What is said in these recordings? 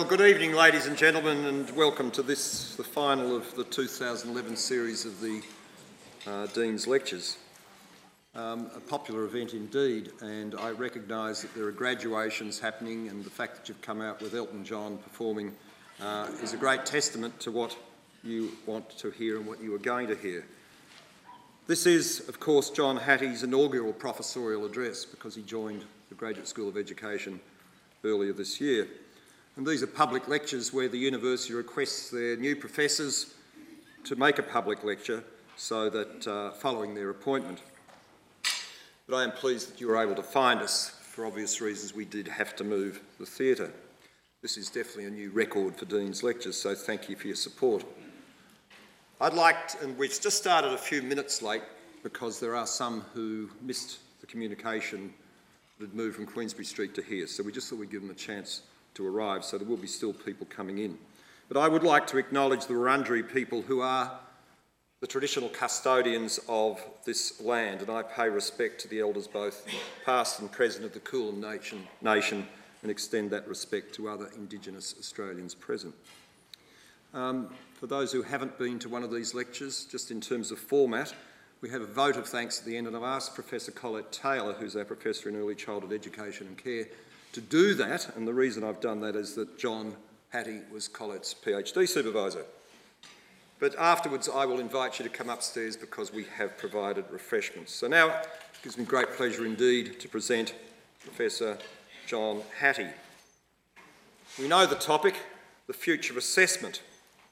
Good evening, ladies and gentlemen, and welcome to this, the final of the 2011 series of the Dean's Lectures. A popular event indeed, and I recognise that there are graduations happening, and the fact that you've come out with Elton John performing is a great testament to what you want to hear and what you are going to hear. This is, of course, John Hattie's inaugural professorial address because he joined the Graduate School of Education earlier this year. And these are public lectures where the university requests their new professors to make a public lecture so that following their appointment. But I am pleased that you were able to find us. For obvious reasons, we did have to move the theatre. This is definitely a new record for Dean's Lectures, so thank you for your support. And we've just started a few minutes late because there are some who missed the communication that had moved from Queensbury Street to here, so we just thought we'd give them a chance to arrive, so there will be still people coming in. But I would like to acknowledge the Wurundjeri people who are the traditional custodians of this land, and I pay respect to the elders both past and present of the Kulin Nation and extend that respect to other Indigenous Australians present. For those who haven't been to one of these lectures, just in terms of format, we have a vote of thanks at the end, and I've asked Professor Colette Taylor, who's our Professor in Early Childhood Education and Care, to do that, and the reason I've done that is that John Hattie was Colette's PhD supervisor. But afterwards I will invite you to come upstairs because we have provided refreshments. So now it gives me great pleasure indeed to present Professor John Hattie. We know the topic, the future of assessment.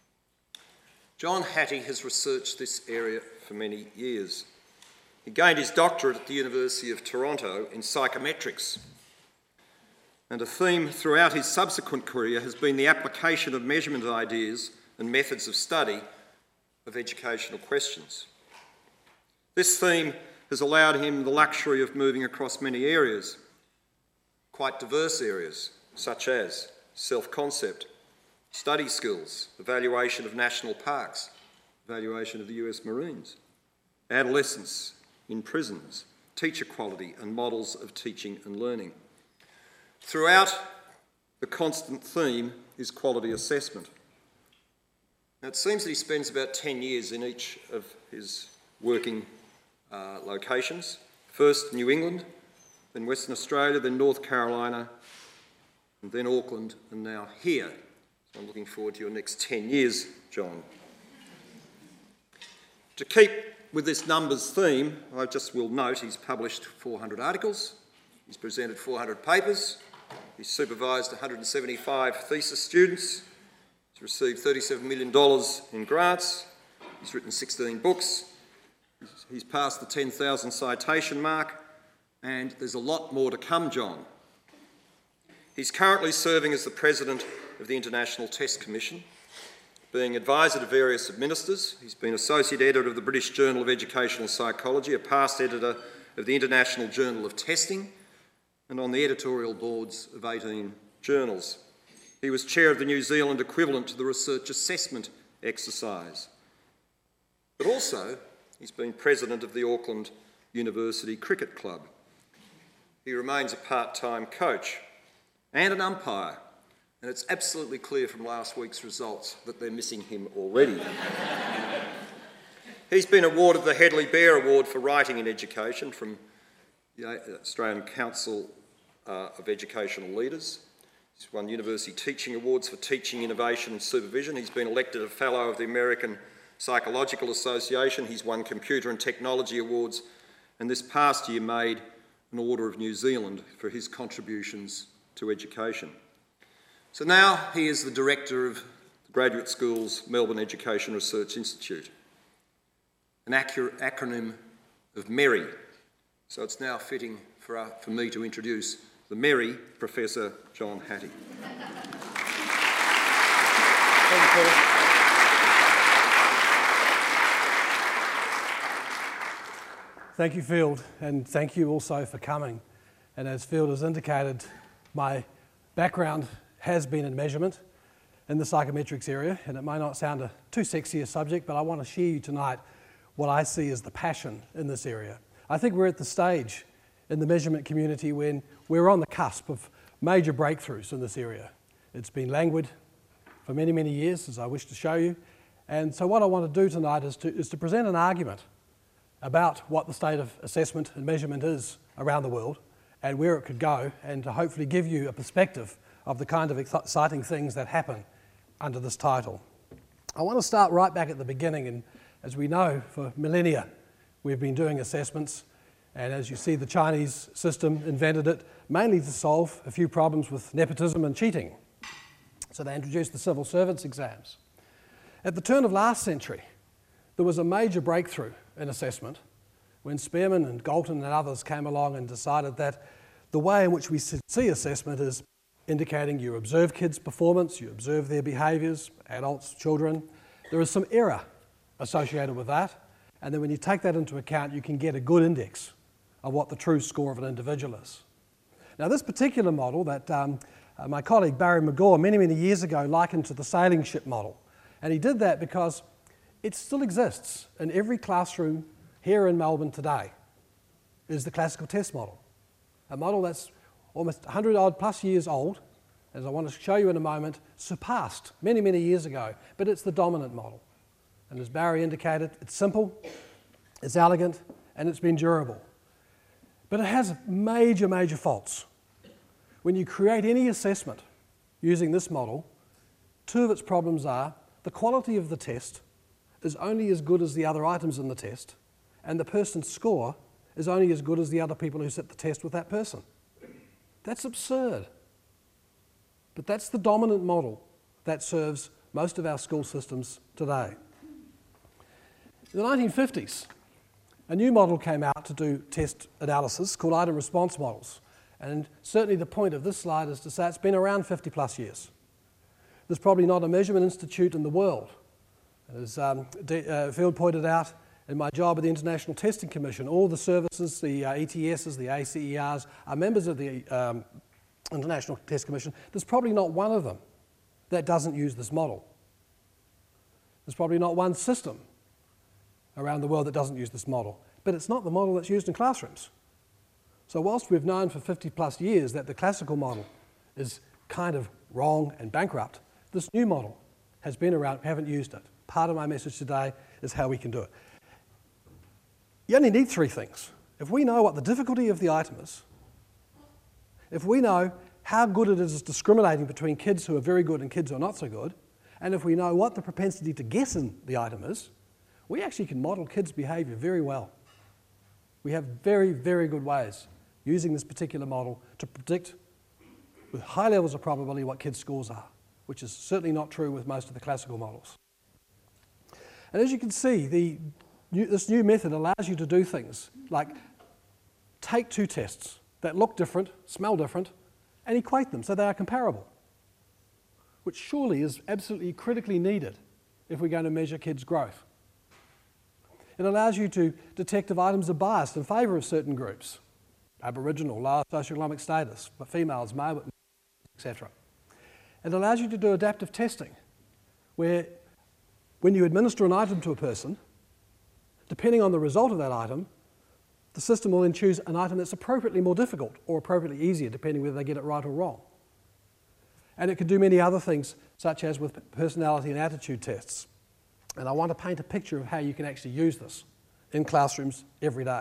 John Hattie has researched this area for many years. He gained his doctorate at the University of Toronto in psychometrics. And a theme throughout his subsequent career has been the application of measurement ideas and methods of study of educational questions. This theme has allowed him the luxury of moving across many areas, quite diverse areas, such as self-concept, study skills, evaluation of national parks, evaluation of the US Marines, adolescence in prisons, teacher quality and models of teaching and learning. Throughout, the constant theme is quality assessment. Now, it seems that he spends about 10 years in each of his working locations. First New England, then Western Australia, then North Carolina, and then Auckland, and now here. So I'm looking forward to your next 10 years, John. To keep with this numbers theme, I just will note he's published 400 articles, he's presented 400 papers, he's supervised 175 thesis students, he's received $37 million in grants, he's written 16 books, he's passed the 10,000 citation mark, and there's a lot more to come, John. He's currently serving as the President of the International Test Commission, being advisor to various ministers. He's been Associate Editor of the British Journal of Educational Psychology, a past editor of the International Journal of Testing, and on the editorial boards of 18 journals. He was chair of the New Zealand equivalent to the research assessment exercise. But also, he's been president of the Auckland University Cricket Club. He remains a part-time coach and an umpire, and it's absolutely clear from last week's results that they're missing him already. He's been awarded the Hedley Bear Award for Writing in Education from the Australian Council of Educational Leaders. He's won University Teaching Awards for Teaching, Innovation and Supervision. He's been elected a Fellow of the American Psychological Association. He's won Computer and Technology Awards, and this past year made an Order of New Zealand for his contributions to education. So now he is the Director of the Graduate School's Melbourne Education Research Institute, an acronym of MERI. So it's now fitting for me to introduce the MERI, Professor John Hattie. Thank you, Phil. Thank you, Field, and thank you also for coming. And as Field has indicated, my background has been in measurement in the psychometrics area, and it may not sound too sexy a subject, but I want to share you tonight what I see as the passion in this area. I think we're at the stage in the measurement community when we're on the cusp of major breakthroughs in this area. It's been languid for many, many years, as I wish to show you. And so what I want to do tonight is to present an argument about what the state of assessment and measurement is around the world and where it could go, and to hopefully give you a perspective of the kind of exciting things that happen under this title. I want to start right back at the beginning, and as we know, for millennia we've been doing assessments, and as you see, the Chinese system invented it mainly to solve a few problems with nepotism and cheating. So they introduced the civil servants exams. At the turn of last century, there was a major breakthrough in assessment when Spearman and Galton and others came along and decided that the way in which we see assessment is indicating you observe kids' performance, you observe their behaviours, adults, children. There is some error associated with that, and then when you take that into account, you can get a good index of what the true score of an individual is. Now, this particular model that my colleague Barry McGaw many, many years ago likened to the sailing ship model, and he did that because it still exists in every classroom here in Melbourne today, is the classical test model. A model that's almost 100 odd plus years old, as I want to show you in a moment, surpassed many, many years ago, but it's the dominant model. And as Barry indicated, it's simple, it's elegant, and it's been durable. But it has major, major faults. When you create any assessment using this model, two of its problems are the quality of the test is only as good as the other items in the test, and the person's score is only as good as the other people who sit the test with that person. That's absurd. But that's the dominant model that serves most of our school systems today. In the 1950s, a new model came out to do test analysis called item response models. And certainly the point of this slide is to say it's been around 50 plus years. There's probably not a measurement institute in the world. As Field pointed out, in my job at the International Testing Commission, all the services, the ETSs, the ACERs, are members of the International Test Commission. There's probably not one of them that doesn't use this model. There's probably not one system around the world that doesn't use this model. But it's not the model that's used in classrooms. So whilst we've known for 50 plus years that the classical model is kind of wrong and bankrupt, this new model has been around, we haven't used it. Part of my message today is how we can do it. You only need three things. If we know what the difficulty of the item is, if we know how good it is discriminating between kids who are very good and kids who are not so good, and if we know what the propensity to guess in the item is, we actually can model kids' behaviour very well. We have very, very good ways using this particular model to predict with high levels of probability what kids' scores are, which is certainly not true with most of the classical models. And as you can see, this new method allows you to do things like take two tests that look different, smell different, and equate them so they are comparable, which surely is absolutely critically needed if we're going to measure kids' growth. It allows you to detect if items are biased in favour of certain groups, Aboriginal, lower socioeconomic status, females, male, etc. It allows you to do adaptive testing, where when you administer an item to a person, depending on the result of that item, the system will then choose an item that's appropriately more difficult or appropriately easier, depending whether they get it right or wrong. And it can do many other things, such as with personality and attitude tests. And I want to paint a picture of how you can actually use this in classrooms every day.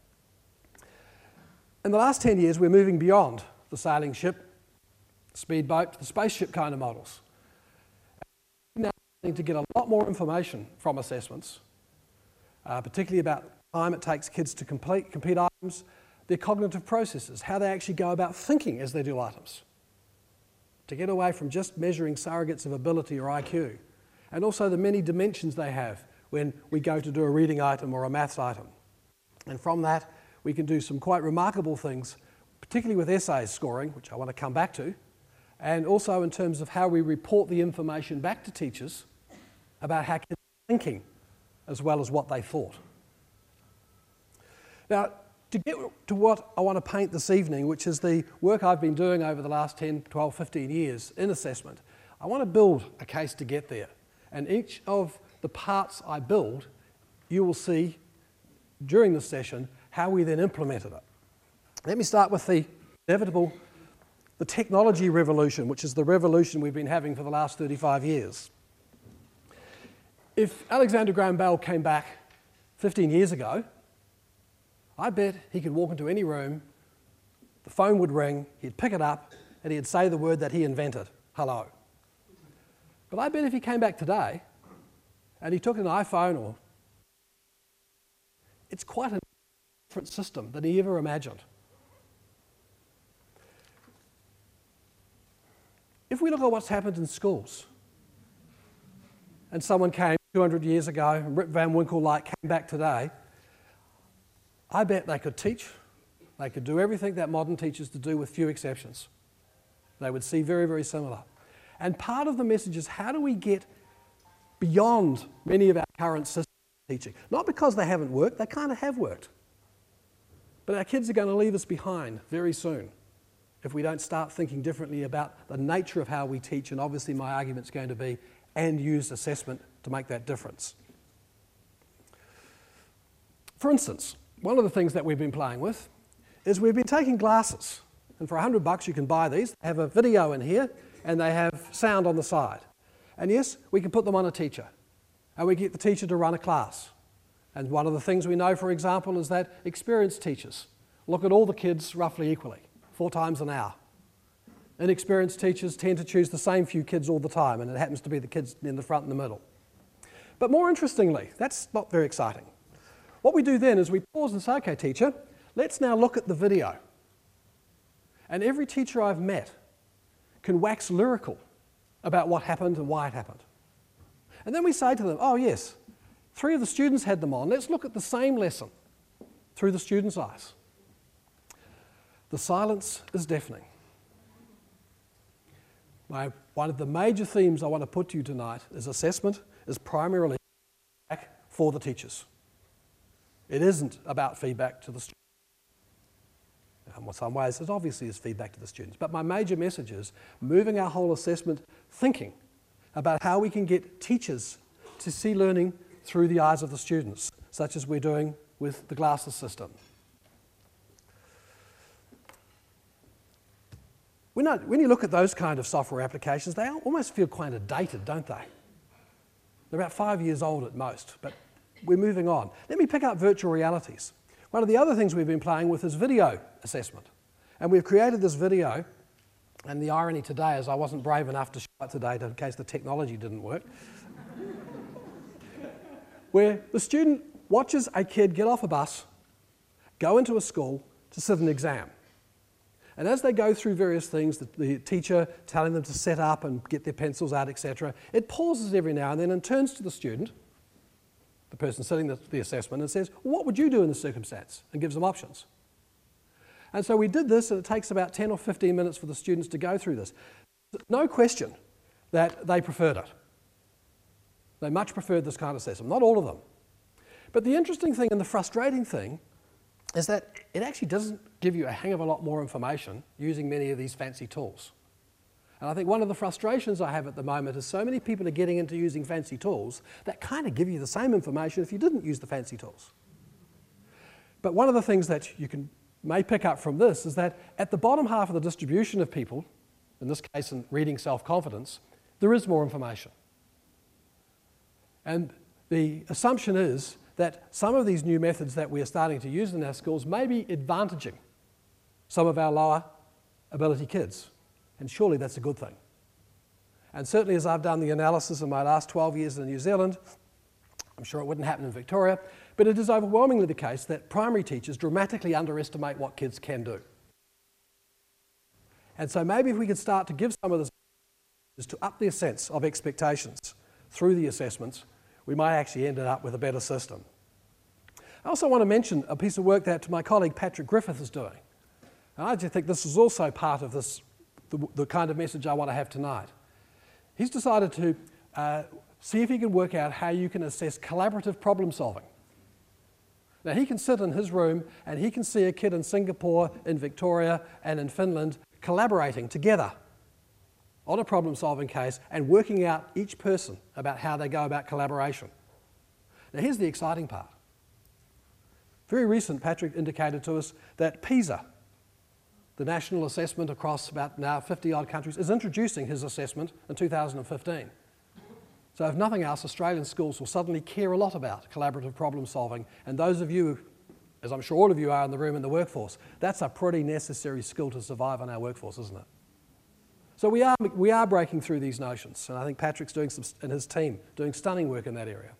In the last 10 years, we're moving beyond the sailing ship, speedboat, the spaceship kind of models. We're now starting to get a lot more information from assessments, particularly about the time it takes kids to complete items, their cognitive processes, how they actually go about thinking as they do items, to get away from just measuring surrogates of ability or IQ, and also the many dimensions they have when we go to do a reading item or a maths item. And from that, we can do some quite remarkable things, particularly with essays scoring, which I want to come back to, and also in terms of how we report the information back to teachers about how kids are thinking as well as what they thought. Now, to get to what I want to paint this evening, which is the work I've been doing over the last 10, 12, 15 years in assessment, I want to build a case to get there. And each of the parts I build, you will see during this session how we then implemented it. Let me start with the inevitable the technology revolution, which is the revolution we've been having for the last 35 years. If Alexander Graham Bell came back 15 years ago, I bet he could walk into any room, the phone would ring, he'd pick it up, and he'd say the word that he invented, hello. But I bet if he came back today, and he took an iPhone, it's quite a different system than he ever imagined. If we look at what's happened in schools, and someone came 200 years ago, and Rip Van Winkle-like came back today, I bet they could teach, they could do everything that modern teachers do with few exceptions. They would see very, very similar. And part of the message is, how do we get beyond many of our current systems of teaching? Not because they haven't worked, they kind of have worked. But our kids are going to leave us behind very soon if we don't start thinking differently about the nature of how we teach, and obviously my argument's going to be, and use assessment to make that difference. For instance, one of the things that we've been playing with is we've been taking glasses, and for $100 you can buy these. They have a video in here, and they have sound on the side. And yes, we can put them on a teacher, and we get the teacher to run a class. And one of the things we know, for example, is that experienced teachers look at all the kids roughly equally, 4 times an hour. Inexperienced teachers tend to choose the same few kids all the time, and it happens to be the kids in the front and the middle. But more interestingly, that's not very exciting. What we do then is we pause and say, okay, teacher, let's now look at the video. And every teacher I've met can wax lyrical about what happened and why it happened. And then we say to them, oh yes, 3 of the students had them on. Let's look at the same lesson through the students' eyes. The silence is deafening. One of the major themes I want to put to you tonight is assessment is primarily feedback for the teachers. It isn't about feedback to the students. In some ways, it obviously is feedback to the students. But my major message is moving our whole assessment thinking about how we can get teachers to see learning through the eyes of the students, such as we're doing with the glasses system. When you look at those kind of software applications, they almost feel kind of dated, don't they? They're about 5 years old at most, but we're moving on. Let me pick up virtual realities. One of the other things we've been playing with is video assessment. And we've created this video, and the irony today is I wasn't brave enough to show it today in case the technology didn't work, where the student watches a kid get off a bus, go into a school to sit an exam. And as they go through various things, the teacher telling them to set up and get their pencils out, etc., it pauses every now and then and turns to the student, the person sitting the assessment, and says, well, what would you do in this circumstance? And gives them options. And so we did this, and it takes about 10 or 15 minutes for the students to go through this. No question that they preferred it. They much preferred this kind of assessment, not all of them. But the interesting thing and the frustrating thing is that it actually doesn't give you a hang of a lot more information using many of these fancy tools. And I think one of the frustrations I have at the moment is so many people are getting into using fancy tools that kind of give you the same information if you didn't use the fancy tools. But one of the things that you may pick up from this is that at the bottom half of the distribution of people, in this case in reading self-confidence, there is more information. And the assumption is that some of these new methods that we are starting to use in our schools may be advantaging some of our lower ability kids. And surely that's a good thing. And certainly as I've done the analysis in my last 12 years in New Zealand, I'm sure it wouldn't happen in Victoria, but it is overwhelmingly the case that primary teachers dramatically underestimate what kids can do. And so maybe if we could start to give some of this to up their sense of expectations through the assessments, we might actually end up with a better system. I also want to mention a piece of work that my colleague Patrick Griffith is doing. And I just think this is also part of this, the kind of message I want to have tonight. He's decided to see if he can work out how you can assess collaborative problem solving. Now he can sit in his room and he can see a kid in Singapore, in Victoria and in Finland collaborating together on a problem-solving case and working out each person about how they go about collaboration. Now here's the exciting part. Very recent, Patrick indicated to us that PISA, the national assessment across about now 50-odd countries, is introducing his assessment in 2015. So if nothing else, Australian schools will suddenly care a lot about collaborative problem solving. And those of you, as I'm sure all of you are in the room in the workforce, that's a pretty necessary skill to survive in our workforce, isn't it? So we are breaking through these notions, and I think Patrick's doing and his team doing stunning work in that area.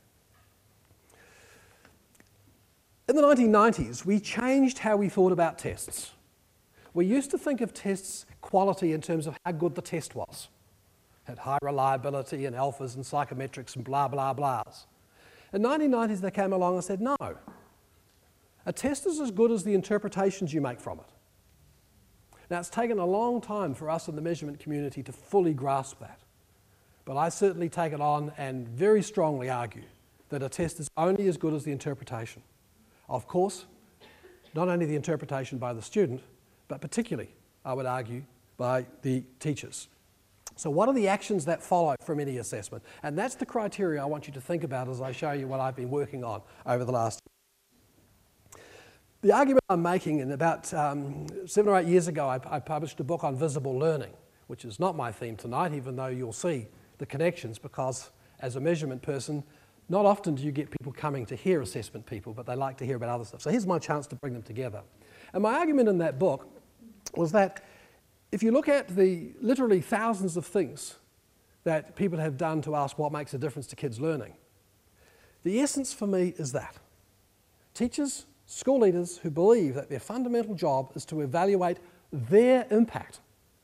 In the 1990s, we changed how we thought about tests. We used to think of tests quality in terms of how good the test was. Had high reliability and alphas and psychometrics and blah, blah, blahs. In the 1990s, they came along and said, no, a test is as good as the interpretations you make from it. Now, it's taken a long time for us in the measurement community to fully grasp that. But I certainly take it on and very strongly argue that a test is only as good as the interpretation. Of course, not only the interpretation by the student, but particularly, I would argue, by the teachers. So what are the actions that follow from any assessment? And that's the criteria I want you to think about as I show you what I've been working on over the last year. The argument I'm making, in about 7 or 8 years ago, I published a book on visible learning, which is not my theme tonight, even though you'll see the connections, because as a measurement person, not often do you get people coming to hear assessment people, but they like to hear about other stuff. So here's my chance to bring them together. And my argument in that book was that if you look at the literally thousands of things that people have done to ask what makes a difference to kids' learning, the essence for me is that teachers, school leaders who believe that their fundamental job is to evaluate their impact.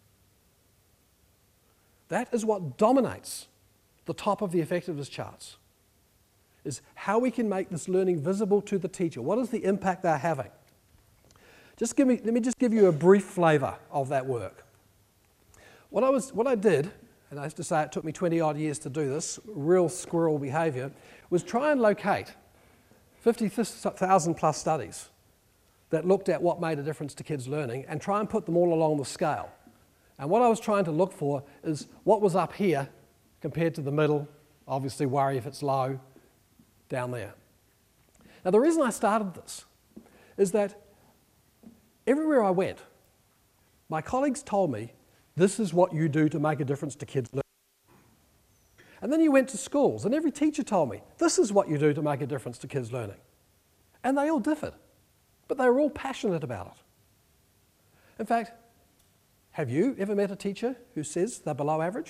That is what dominates the top of the effectiveness charts, is how we can make this learning visible to the teacher. What is the impact they're having? Let me just give you a brief flavour of that work. What I did, and I have to say it took me 20-odd years to do this, real squirrel behaviour, was try and locate 50,000 plus studies that looked at what made a difference to kids' learning and try and put them all along the scale. And what I was trying to look for is what was up here compared to the middle, obviously worry if it's low, down there. Now the reason I started this is that everywhere I went, my colleagues told me, this is what you do to make a difference to kids' learning. And then you went to schools, and every teacher told me, this is what you do to make a difference to kids' learning. And they all differed, but they were all passionate about it. In fact, have you ever met a teacher who says they're below average?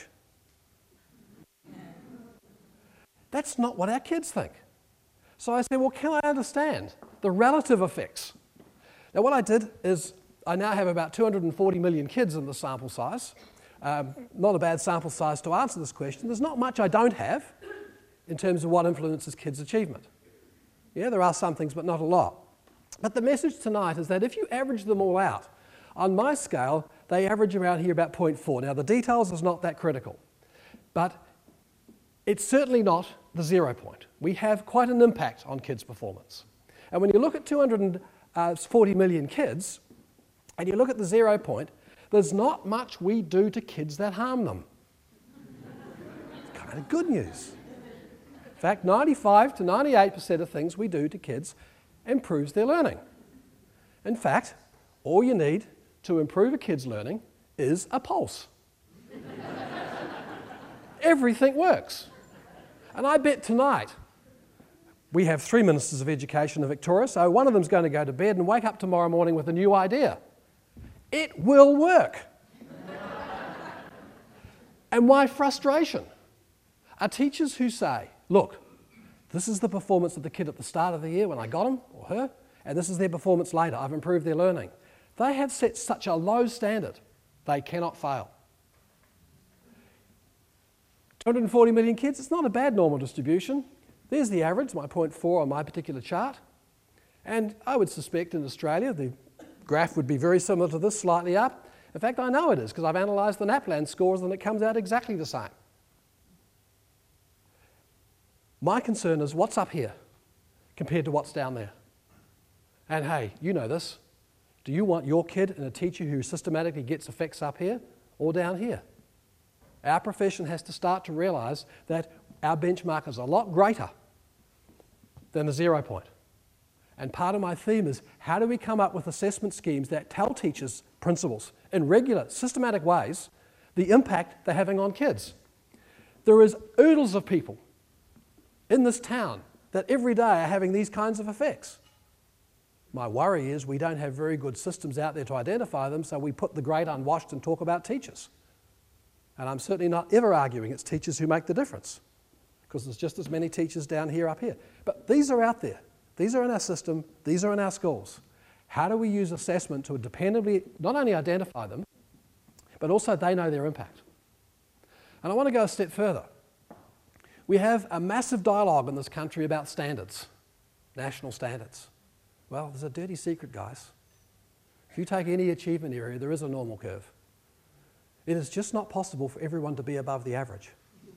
That's not what our kids think. So I said, well, can I understand the relative effects? Now what I did is I now have about 240 million kids in the sample size. Not a bad sample size to answer this question. There's not much I don't have in terms of what influences kids' achievement. Yeah, there are some things, but not a lot. But the message tonight is that if you average them all out, on my scale, they average around here about 0.4. Now the details is not that critical, but it's certainly not the 0 point. We have quite an impact on kids' performance. And when you look at 240 million kids, and you look at the 0 point, there's not much we do to kids that harm them. It's kind of good news. In fact, 95 to 98% of things we do to kids improves their learning. In fact, all you need to improve a kid's learning is a pulse. Everything works. And I bet tonight, we have 3 ministers of education in Victoria, so one of them's going to go to bed and wake up tomorrow morning with a new idea. It will work. And my frustration are teachers who say, look, this is the performance of the kid at the start of the year when I got him or her, and this is their performance later. I've improved their learning. They have set such a low standard, they cannot fail. 240 million kids, it's not a bad normal distribution. There's the average, my 0.4 on my particular chart. And I would suspect in Australia, the graph would be very similar to this, slightly up. In fact, I know it is, because I've analysed the NAPLAN scores and it comes out exactly the same. My concern is what's up here compared to what's down there. And hey, you know this. Do you want your kid and a teacher who systematically gets effects up here or down here? Our profession has to start to realise that our benchmark is a lot greater than the 0 point. And part of my theme is, how do we come up with assessment schemes that tell teachers, principals, in regular, systematic ways, the impact they're having on kids? There is oodles of people in this town that every day are having these kinds of effects. My worry is we don't have very good systems out there to identify them, so we put the great unwashed and talk about teachers. And I'm certainly not ever arguing it's teachers who make the difference, because there's just as many teachers down here, up here. But these are out there. These are in our system. These are in our schools. How do we use assessment to dependably not only identify them, but also they know their impact? And I want to go a step further. We have a massive dialogue in this country about standards, national standards. Well, there's a dirty secret, guys. If you take any achievement area, there is a normal curve. It is just not possible for everyone to be above the average.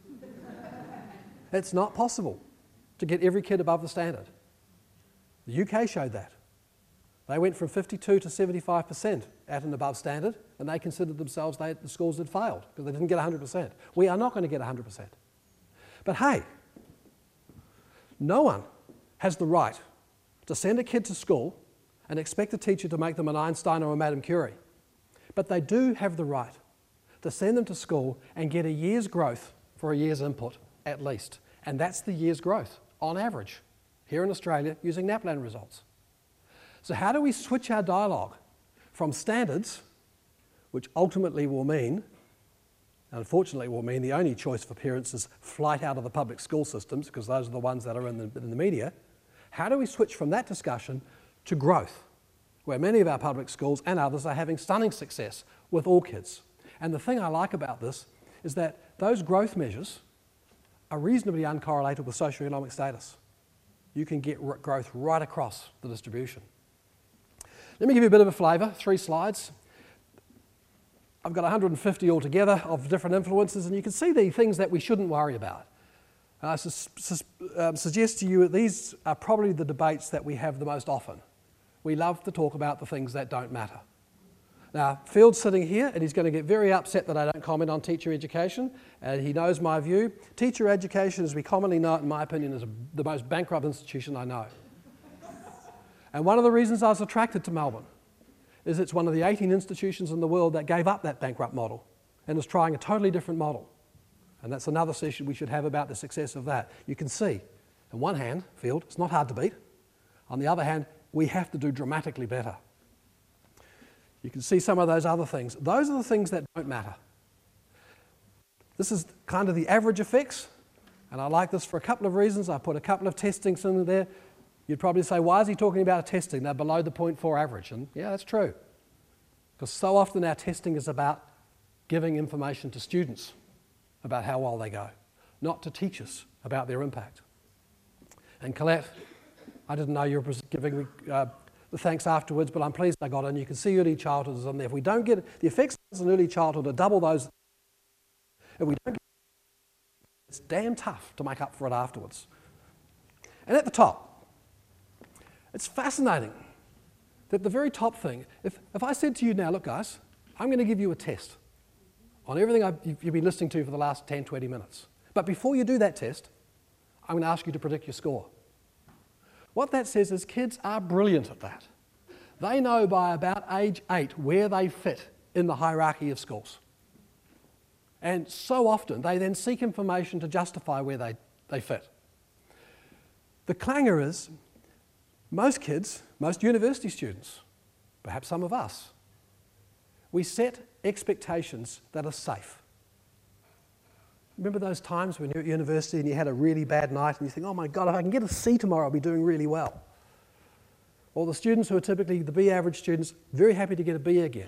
It's not possible to get every kid above the standard. The UK showed that. They went from 52 to 75% at and above standard, and they considered themselves, the schools had failed because they didn't get 100%. We are not going to get 100%. But hey, no one has the right to send a kid to school and expect a teacher to make them an Einstein or a Madame Curie. But they do have the right to send them to school and get a year's growth for a year's input, at least. And that's the year's growth, on average, here in Australia, using NAPLAN results. So how do we switch our dialogue from standards, which ultimately will mean, unfortunately will mean the only choice for parents is flight out of the public school systems, because those are the ones that are in the media. How do we switch from that discussion to growth, where many of our public schools and others are having stunning success with all kids? And the thing I like about this is that those growth measures are reasonably uncorrelated with socioeconomic status. You can get growth right across the distribution. Let me give you a bit of a flavour, 3 slides. I've got 150 altogether of different influences, and you can see the things that we shouldn't worry about. I suggest to you that these are probably the debates that we have the most often. We love to talk about the things that don't matter. Now, Field's sitting here, and he's going to get very upset that I don't comment on teacher education, and he knows my view. Teacher education, as we commonly know it, in my opinion, is the most bankrupt institution I know. And one of the reasons I was attracted to Melbourne is it's one of the 18 institutions in the world that gave up that bankrupt model and is trying a totally different model. And that's another session we should have about the success of that. You can see, on one hand, Field, it's not hard to beat. On the other hand, we have to do dramatically better. You can see some of those other things. Those are the things that don't matter. This is kind of the average effects, and I like this for a couple of reasons. I put a couple of testings in there. You'd probably say, why is he talking about a testing? They're below the 0.4 average. And yeah, that's true. Because so often our testing is about giving information to students about how well they go, not to teachers about their impact. And Colette, I didn't know you were giving me the thanks afterwards, but I'm pleased I got it. And you can see early childhood is on there. If we don't get the effects in early childhood are double those, if we don't get it's damn tough to make up for it afterwards. And at the top, it's fascinating that the very top thing, if I said to you now, look guys, I'm going to give you a test on everything you've been listening to for the last 10, 20 minutes. But before you do that test, I'm going to ask you to predict your score. What that says is kids are brilliant at that. They know by about age 8 where they fit in the hierarchy of schools. And so often they then seek information to justify where they fit. The clangor is most kids, most university students, perhaps some of us, we set expectations that are safe. Remember those times when you're at university and you had a really bad night and you think, oh my God, if I can get a C tomorrow, I'll be doing really well. Or the students who are typically the B average students, very happy to get a B again.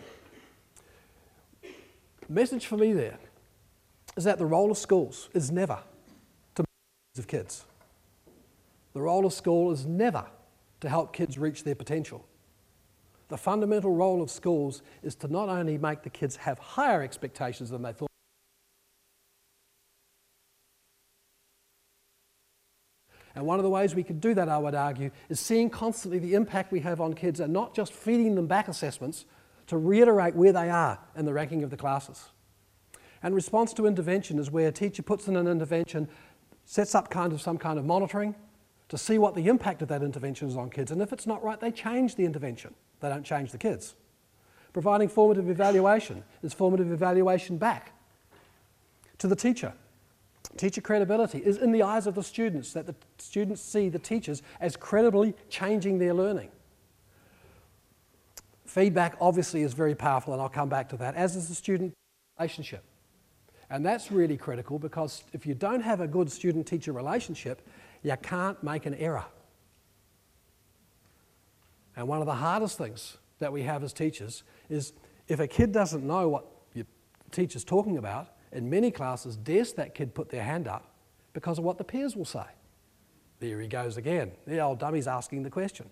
The message for me there is that the role of schools is never to make of kids. The role of school is never to help kids reach their potential. The fundamental role of schools is to not only make the kids have higher expectations than they thought, and one of the ways we could do that, I would argue, is seeing constantly the impact we have on kids and not just feeding them back assessments to reiterate where they are in the ranking of the classes. And response to intervention is where a teacher puts in an intervention, sets up some kind of monitoring to see what the impact of that intervention is on kids. And if it's not right, they change the intervention. They don't change the kids. Providing formative evaluation is formative evaluation back to the teacher. Teacher credibility is in the eyes of the students, that the students see the teachers as credibly changing their learning. Feedback obviously is very powerful, and I'll come back to that, as is the student relationship. And that's really critical, because if you don't have a good student-teacher relationship, you can't make an error. And one of the hardest things that we have as teachers is if a kid doesn't know what your teacher's talking about, in many classes, dares that kid put their hand up because of what the peers will say. There he goes again. The old dummy's asking the question.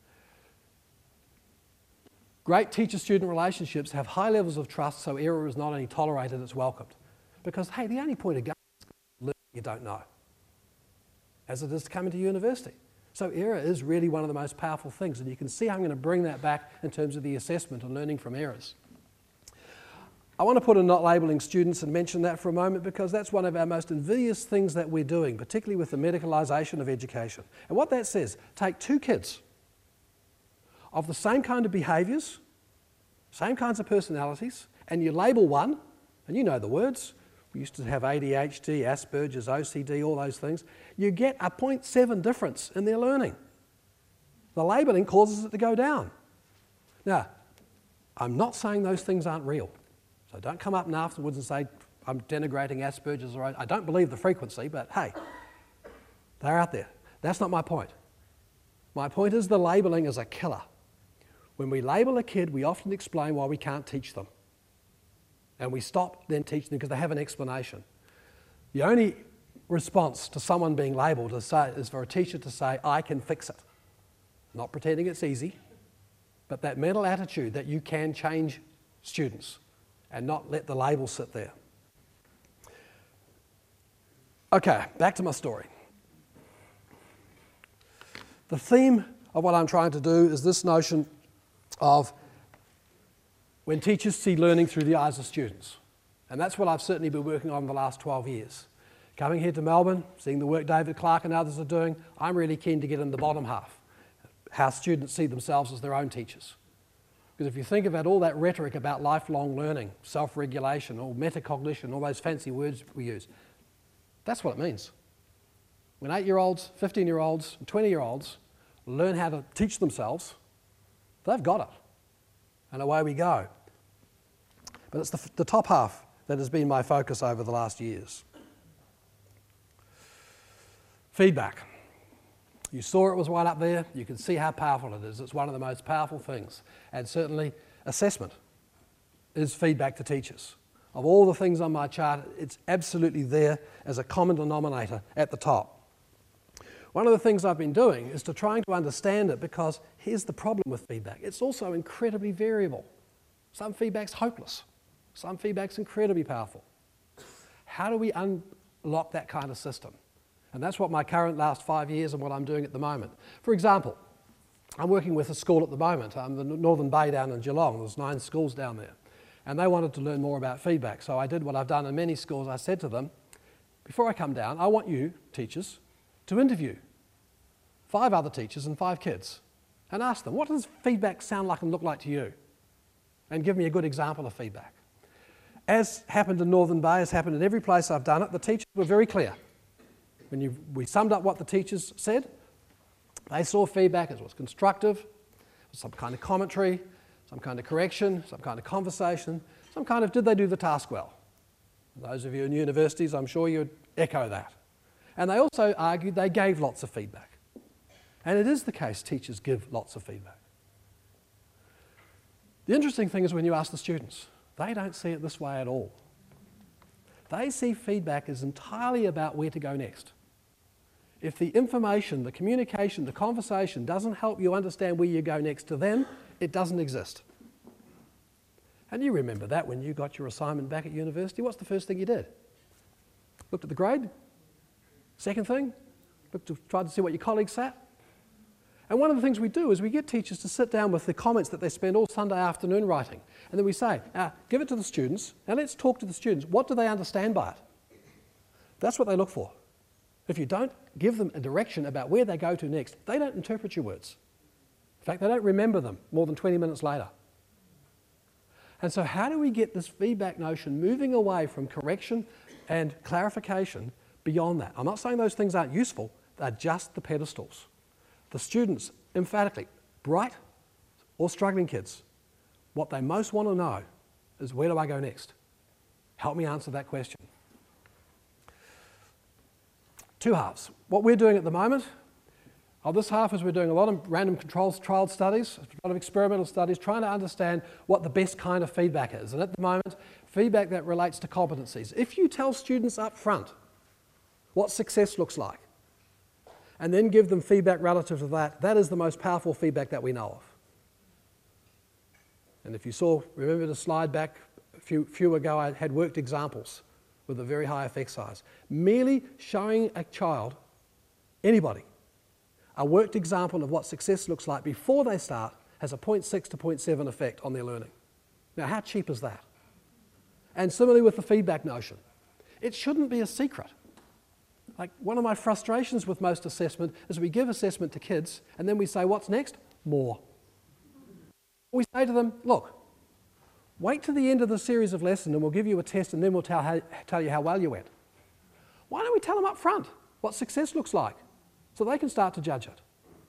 Great teacher-student relationships have high levels of trust, so error is not only tolerated, it's welcomed. Because, hey, the only point of going is learn what you don't know, as it is to come into university. So error is really one of the most powerful things, and you can see how I'm going to bring that back in terms of the assessment and learning from errors. I want to put in not labelling students and mention that for a moment, because that's one of our most invidious things that we're doing, particularly with the medicalisation of education. And what that says, take two kids of the same kind of behaviours, same kinds of personalities, and you label one, and you know the words. We used to have ADHD, Asperger's, OCD, all those things. You get a 0.7 difference in their learning. The labelling causes it to go down. Now, I'm not saying those things aren't real. So don't come up and afterwards and say, I'm denigrating Asperger's, or I don't believe the frequency, but hey, they're out there. That's not my point. My point is the labelling is a killer. When we label a kid, we often explain why we can't teach them. And we stop then teaching them because they have an explanation. The only response to someone being labelled is for a teacher to say, I can fix it. Not pretending it's easy, but that mental attitude that you can change students and not let the label sit there. Okay, back to my story. The theme of what I'm trying to do is this notion of when teachers see learning through the eyes of students. And that's what I've certainly been working on the last 12 years. Coming here to Melbourne, seeing the work David Clark and others are doing, I'm really keen to get in the bottom half, how students see themselves as their own teachers. Because if you think about all that rhetoric about lifelong learning, self-regulation, or metacognition, all those fancy words we use, that's what it means. When 8-year-olds, 15-year-olds, and 20-year-olds learn how to teach themselves, they've got it. And away we go. But it's the top half that has been my focus over the last years. Feedback. You saw it was right up there. You can see how powerful it is. It's one of the most powerful things. And certainly assessment is feedback to teachers. Of all the things on my chart, it's absolutely there as a common denominator at the top. One of the things I've been doing is to trying to understand it, because here's the problem with feedback. It's also incredibly variable. Some feedback's hopeless. Some feedback's incredibly powerful. How do we unlock that kind of system? And that's what my current last 5 years and what I'm doing at the moment. For example, I'm working with a school at the moment, the Northern Bay down in Geelong. There's 9 schools down there. And they wanted to learn more about feedback. So I did what I've done in many schools. I said to them, before I come down, I want you, teachers, to interview 5 other teachers and 5 kids and ask them, what does feedback sound like and look like to you? And give me a good example of feedback. As happened in Northern Bay, as happened in every place I've done it, the teachers were very clear. When we summed up what the teachers said, they saw feedback as was constructive, some kind of commentary, some kind of correction, some kind of conversation, some kind of did they do the task well? Those of you in universities, I'm sure you'd echo that. And they also argued they gave lots of feedback. And it is the case teachers give lots of feedback. The interesting thing is when you ask the students, they don't see it this way at all. They see feedback as entirely about where to go next. If the information, the communication, the conversation doesn't help you understand where you go next to them, it doesn't exist. And you remember that when you got your assignment back at university. What's the first thing you did? Looked at the grade? Second thing? Tried to see what your colleagues sat? And one of the things we do is we get teachers to sit down with the comments that they spend all Sunday afternoon writing. And then we say, give it to the students, and let's talk to the students. What do they understand by it? That's what they look for. If you don't give them a direction about where they go to next, they don't interpret your words. In fact, they don't remember them more than 20 minutes later. And so how do we get this feedback notion moving away from correction and clarification beyond that? I'm not saying those things aren't useful, they're just the pedestals. The students, emphatically, bright or struggling kids, what they most want to know is, where do I go next? Help me answer that question. Two halves. What we're doing at the moment, this half is we're doing a lot of random controls trial studies, a lot of experimental studies, trying to understand what the best kind of feedback is. And at the moment, feedback that relates to competencies. If you tell students up front what success looks like, and then give them feedback relative to that, that is the most powerful feedback that we know of. And if you saw, remember the slide back a few ago, I had worked examples with a very high effect size. Merely showing a child, anybody, a worked example of what success looks like before they start has a 0.6 to 0.7 effect on their learning. Now, how cheap is that? And similarly with the feedback notion. It shouldn't be a secret. Like, one of my frustrations with most assessment is we give assessment to kids and then we say, what's next? More. We say to them, look, wait to the end of the series of lessons and we'll give you a test and then we'll tell you how well you went. Why don't we tell them up front what success looks like so they can start to judge it?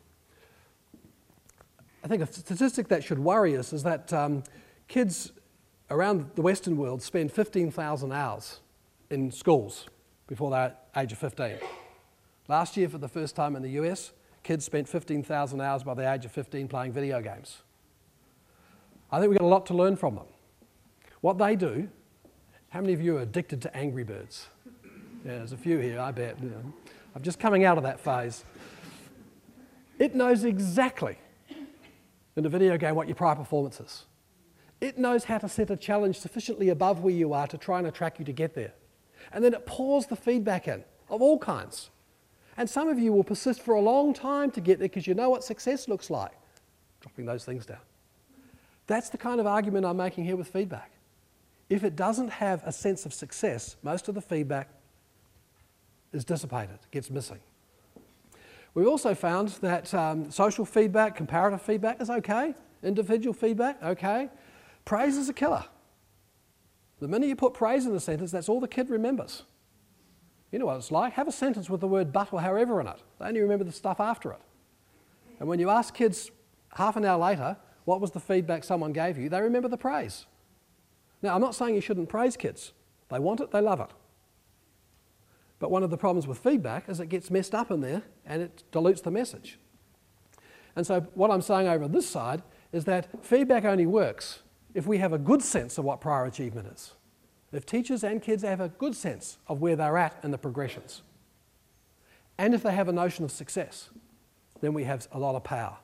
I think a statistic that should worry us is that kids around the Western world spend 15,000 hours in schools before they're age of 15. Last year, for the first time in the US, kids spent 15,000 hours by the age of 15 playing video games. I think we've got a lot to learn from them. What they do, how many of you are addicted to Angry Birds? Yeah, there's a few here, I bet. You know. I'm just coming out of that phase. It knows exactly in a video game what your prior performance is. It knows how to set a challenge sufficiently above where you are to try and attract you to get there. And then it pours the feedback in, of all kinds. And some of you will persist for a long time to get there because you know what success looks like. Dropping those things down. That's the kind of argument I'm making here with feedback. If it doesn't have a sense of success, most of the feedback is dissipated, gets missing. We've also found that social feedback, comparative feedback is okay. Individual feedback, okay. Praise is a killer. The minute you put praise in a sentence, that's all the kid remembers. You know what it's like. Have a sentence with the word but or however in it. They only remember the stuff after it. And when you ask kids half an hour later, what was the feedback someone gave you, they remember the praise. Now, I'm not saying you shouldn't praise kids. They want it, they love it. But one of the problems with feedback is it gets messed up in there and it dilutes the message. And so what I'm saying over this side is that feedback only works if we have a good sense of what prior achievement is. If teachers and kids have a good sense of where they're at in the progressions. And if they have a notion of success, then we have a lot of power.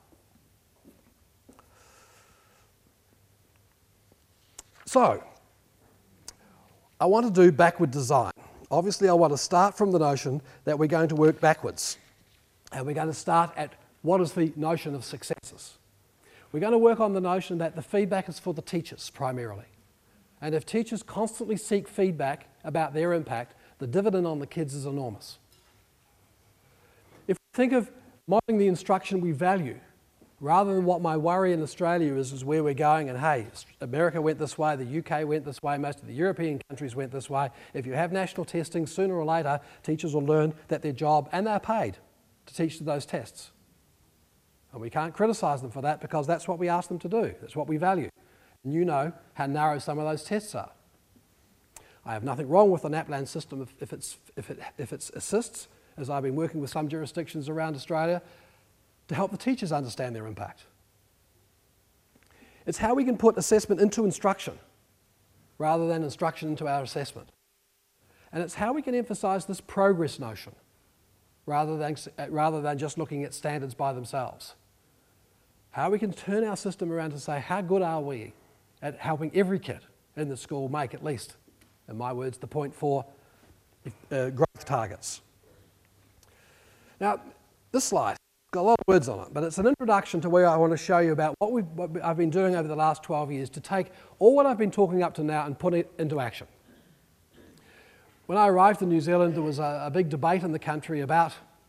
So, I want to do backward design. Obviously, I want to start from the notion that we're going to work backwards. And we're going to start at what is the notion of successes. We're going to work on the notion that the feedback is for the teachers primarily. And if teachers constantly seek feedback about their impact, the dividend on the kids is enormous. If we think of modelling the instruction we value, rather than what my worry in Australia is where we're going and hey, America went this way, the UK went this way, most of the European countries went this way. If you have national testing, sooner or later, teachers will learn that their job, and they're paid to teach to those tests. And we can't criticise them for that because that's what we ask them to do. That's what we value. And you know how narrow some of those tests are. I have nothing wrong with the NAPLAN system if it assists, as I've been working with some jurisdictions around Australia, to help the teachers understand their impact. It's how we can put assessment into instruction rather than instruction into our assessment. And it's how we can emphasise this progress notion rather than just looking at standards by themselves. How we can turn our system around to say, how good are we at helping every kid in the school make at least, in my words, the 0.4 growth targets. Now, this slide got a lot of words on it, but it's an introduction to where I want to show you about what I've been doing over the last 12 years to take all what I've been talking up to now and put it into action. When I arrived in New Zealand, there was a big debate in the country about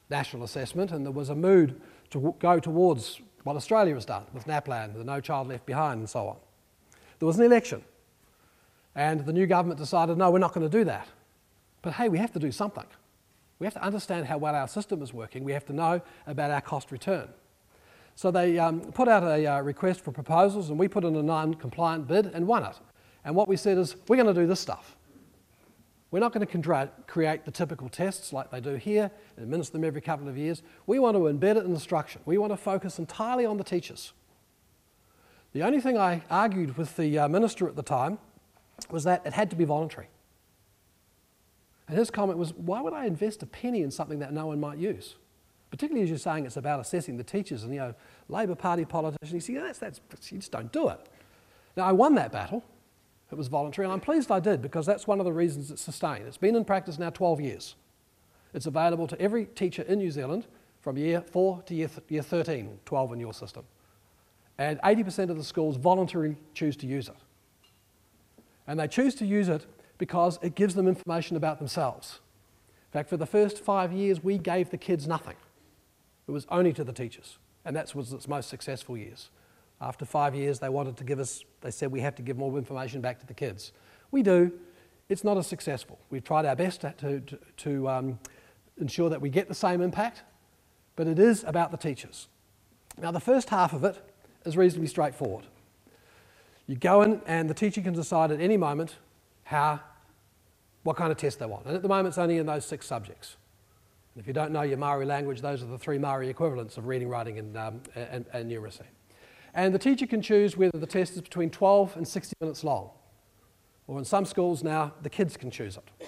national assessment, and there was a mood to go towards what Australia has done with NAPLAN, the No Child Left Behind and so on. There was an election, and the new government decided, no, we're not going to do that. But hey, we have to do something. We have to understand how well our system is working. We have to know about our cost return. So they put out a request for proposals, and we put in a non-compliant bid and won it. And what we said is, we're going to do this stuff. We're not going to create the typical tests like they do here and administer them every couple of years. We want to embed it in instruction. We want to focus entirely on the teachers. The only thing I argued with the minister at the time was that it had to be voluntary. And his comment was, why would I invest a penny in something that no one might use? Particularly as you're saying it's about assessing the teachers, and Labor Party politicians, you just don't do it. Now, I won that battle. It was voluntary, and I'm pleased I did, because that's one of the reasons it's sustained. It's been in practice now 12 years. It's available to every teacher in New Zealand from year 4 to year 13, 12 in your system. And 80% of the schools voluntarily choose to use it. And they choose to use it because it gives them information about themselves. In fact, for the first 5 years, we gave the kids nothing. It was only to the teachers, and that was its most successful years. After 5 years, they said we have to give more information back to the kids. We do. It's not as successful. We've tried our best to ensure that we get the same impact, but it is about the teachers. Now, the first half of it is reasonably straightforward. You go in, and the teacher can decide at any moment what kind of test they want. And at the moment, it's only in those 6 subjects. And if you don't know your Maori language, those are the 3 Maori equivalents of reading, writing, and numeracy. And the teacher can choose whether the test is between 12 and 60 minutes long. Or in some schools now, the kids can choose it.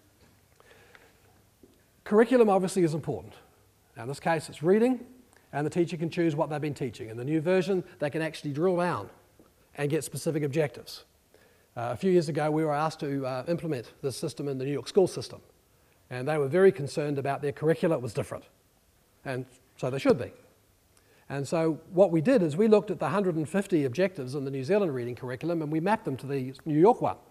Curriculum obviously is important. Now in this case, it's reading, and the teacher can choose what they've been teaching. In the new version, they can actually drill down and get specific objectives. A few years ago, we were asked to implement this system in the New York school system. And they were very concerned about their curricula. It was different. And so they should be. And so what we did is we looked at the 150 objectives in the New Zealand reading curriculum, and we mapped them to the New York one.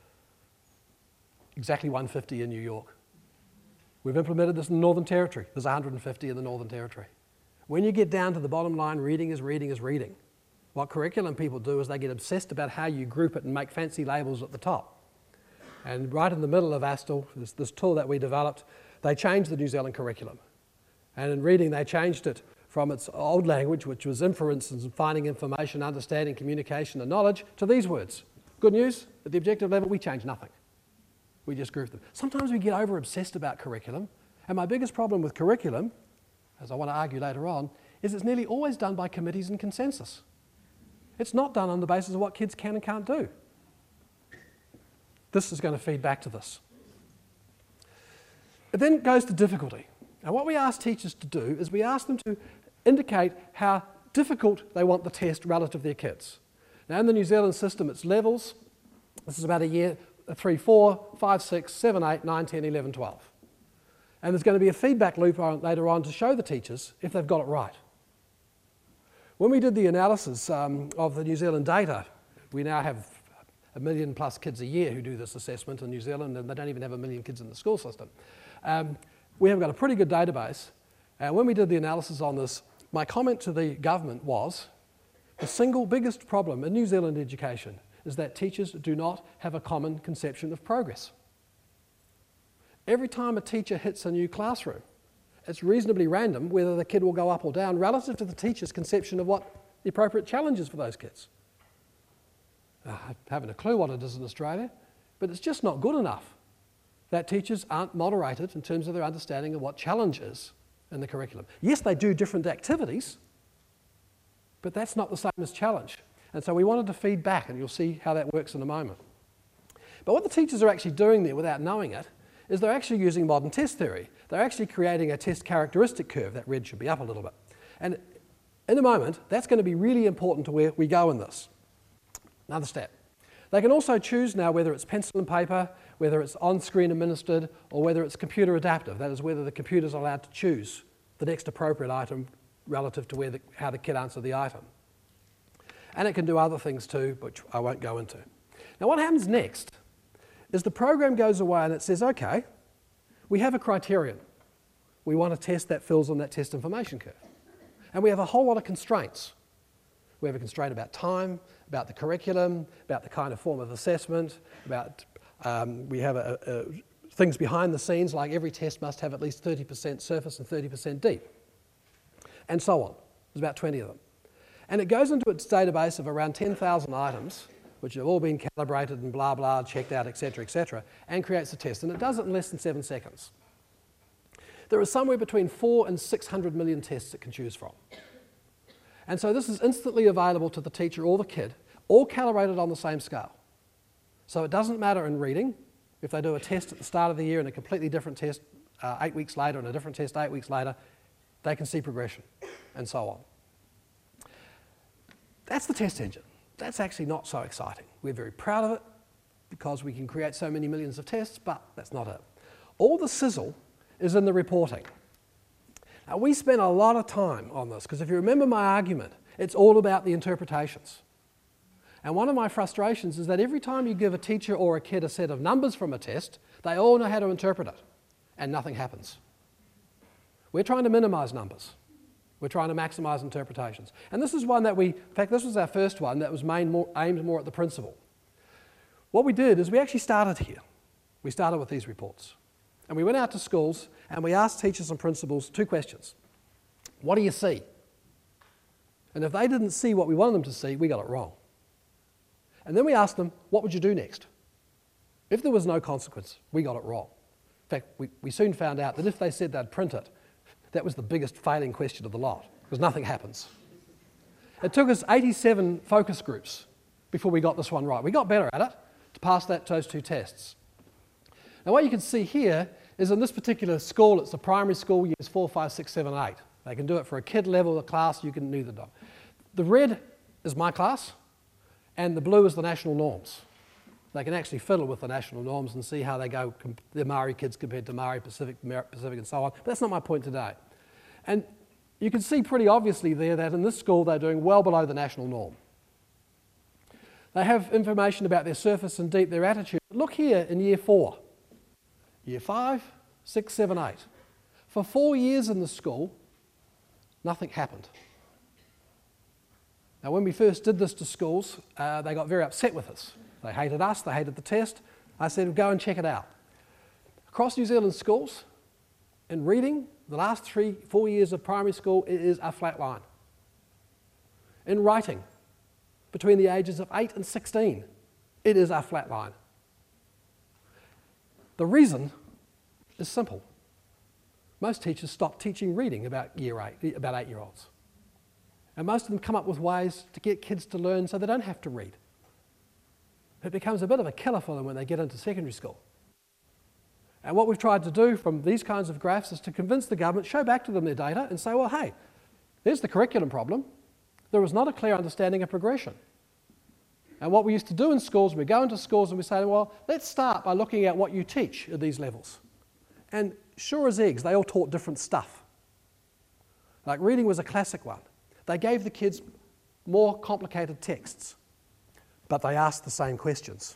Exactly 150 in New York. We've implemented this in the Northern Territory. There's 150 in the Northern Territory. When you get down to the bottom line, reading is reading is reading. What curriculum people do is they get obsessed about how you group it and make fancy labels at the top. And right in the middle of ASTL, this tool that we developed, they changed the New Zealand curriculum. And in reading, they changed it from its old language, which was inference and finding information, understanding, communication, and knowledge, to these words. Good news, at the objective level, we changed nothing. We just grouped them. Sometimes we get over-obsessed about curriculum, and my biggest problem with curriculum, as I want to argue later on, is it's nearly always done by committees and consensus. It's not done on the basis of what kids can and can't do. This is going to feed back to this. It then goes to difficulty. And what we ask teachers to do is we ask them to indicate how difficult they want the test relative to their kids. Now in the New Zealand system, it's levels. This is about a year, 3, 4, 5, 6, 7, 8, 9, 10, 11, 12. And there's going to be a feedback loop later on to show the teachers if they've got it right. When we did the analysis of the New Zealand data, we now have 1 million plus kids a year who do this assessment in New Zealand, and they don't even have 1 million kids in the school system. We have got a pretty good database, and when we did the analysis on this, my comment to the government was, the single biggest problem in New Zealand education is that teachers do not have a common conception of progress. Every time a teacher hits a new classroom, it's reasonably random whether the kid will go up or down relative to the teacher's conception of what the appropriate challenge is for those kids. I haven't a clue what it is in Australia, but it's just not good enough that teachers aren't moderated in terms of their understanding of what challenge is in the curriculum. Yes, they do different activities, but that's not the same as challenge. And so we wanted to feed back, and you'll see how that works in a moment. But what the teachers are actually doing there without knowing it is they're actually using modern test theory. They're actually creating a test characteristic curve. That red should be up a little bit. And in a moment, that's going to be really important to where we go in this. Another step. They can also choose now whether it's pencil and paper, whether it's on-screen administered, or whether it's computer adaptive. That is, whether the computer's allowed to choose the next appropriate item relative to how the kid answered the item. And it can do other things too, which I won't go into. Now what happens next is the program goes away and it says, okay, we have a criterion. we want a test that fills in that test information curve. And we have a whole lot of constraints. We have a constraint about time, about the curriculum, about the kind of form of assessment, about we have things behind the scenes, like every test must have at least 30% surface and 30% deep, and so on. There's about 20 of them. And it goes into its database of around 10,000 items, which have all been calibrated and blah, blah, checked out, etc., and creates a test. And it does it in less than 7 seconds. There are somewhere between 400 and 600 million tests it can choose from. And so this is instantly available to the teacher or the kid, all calibrated on the same scale. So it doesn't matter in reading if they do a test at the start of the year and a completely different test 8 weeks later and a different test 8 weeks later, they can see progression and so on. That's the test engine. That's actually not so exciting. We're very proud of it because we can create so many millions of tests, but that's not it. All the sizzle is in the reporting. Now, we spent a lot of time on this because if you remember my argument, it's all about the interpretations. And one of my frustrations is that every time you give a teacher or a kid a set of numbers from a test, they all know how to interpret it, and nothing happens. We're trying to minimize numbers. We're trying to maximize interpretations. And this is one that in fact, this was our first one that was aimed more at the principal. What we did is we actually started here. We started with these reports. And we went out to schools and we asked teachers and principals 2 questions. What do you see? And if they didn't see what we wanted them to see, we got it wrong. And then we asked them, what would you do next? If there was no consequence, we got it wrong. In fact, we soon found out that if they said they'd print it, that was the biggest failing question of the lot, because nothing happens. It took us 87 focus groups before we got this one right. We got better at it to pass those 2 tests. Now what you can see here is in this particular school, it's a primary school, years 4, 5, 6, 7, 8. They can do it for a kid level of class, you can neither do. The red is my class, and the blue is the national norms. They can actually fiddle with the national norms and see how they go, the Maori kids compared to Maori, Pacific and so on. But that's not my point today. And you can see pretty obviously there that in this school they're doing well below the national norm. They have information about their surface and deep, their attitude. Look here in year 4, year 5, 6, 7, 8. For 4 years in the school, nothing happened. Now when we first did this to schools, they got very upset with us. They hated us, they hated the test. I said, go and check it out. Across New Zealand schools, in reading, the last 3-4 years of primary school, it is a flat line. In writing, between the ages of 8 and 16, it is a flat line. The reason is simple. Most teachers stop teaching reading about 8-year-olds. And most of them come up with ways to get kids to learn so they don't have to read. It becomes a bit of a killer for them when they get into secondary school. And what we've tried to do from these kinds of graphs is to convince the government, show back to them their data and say, well, hey, there's the curriculum problem. There was not a clear understanding of progression. And what we used to do in schools, we go into schools and we say, well, let's start by looking at what you teach at these levels. And sure as eggs, they all taught different stuff. Like reading was a classic one. They gave the kids more complicated texts, but they asked the same questions.